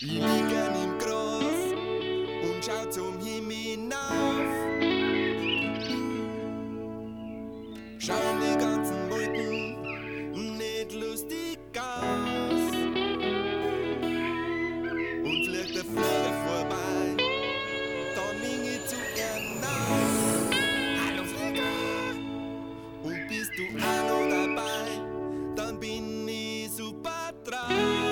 Ich liege im Gras und schau zum Himmel hinauf. Schauen die ganzen Wolken nicht lustig aus. Und fliegt der Vogel vorbei, dann ring ich zu ihm auf. Hallo Flieger! Und bist du auch noch dabei, dann bin ich super drauf.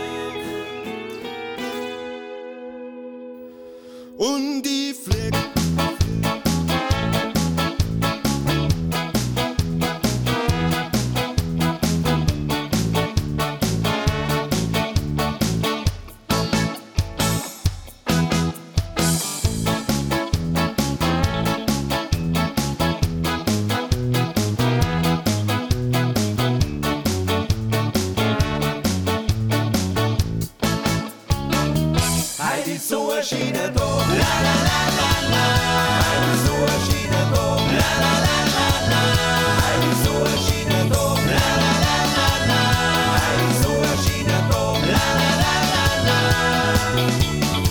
Und ich flieg. Heidi so eine Schiene da, la la la la la. Heidi so eine Schiene da, la la la la la. Heidi so eine Schiene da, la la la la la. Heidi so eine Schiene da, la la la la la.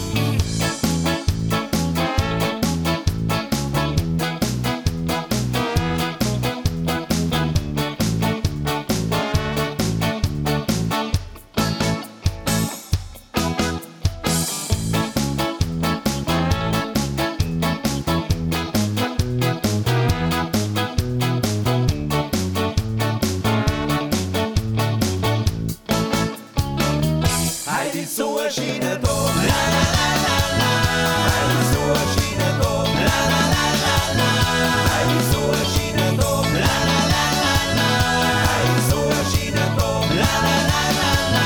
Heidi so eine Schiene da, la la la la la. Heidi so eine Schiene da, la la la la la. Heidi so eine Schiene da, la la la la la. Heidi so eine Schiene da, la la la la la.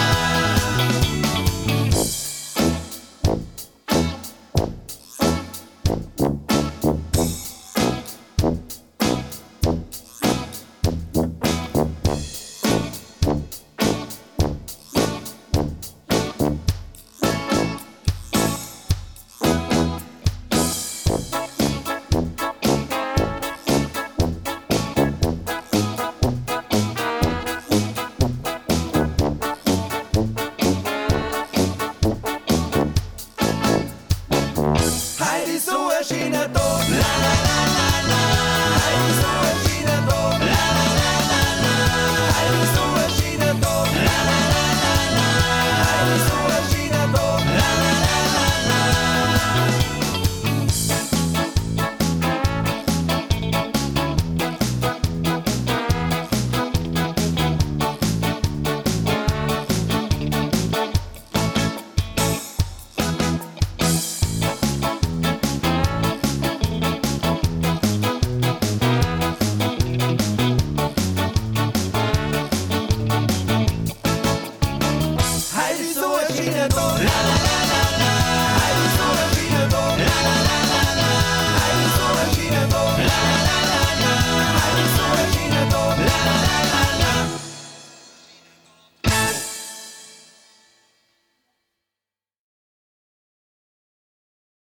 Heidi so eine Schiene da, la la la la la. Heidi so eine Schiene da, la la la la la. Heidi so eine Schiene da, la la la la la. Heidi so eine Schiene da, la la la la la. Heidi so eine Schiene da, la la la.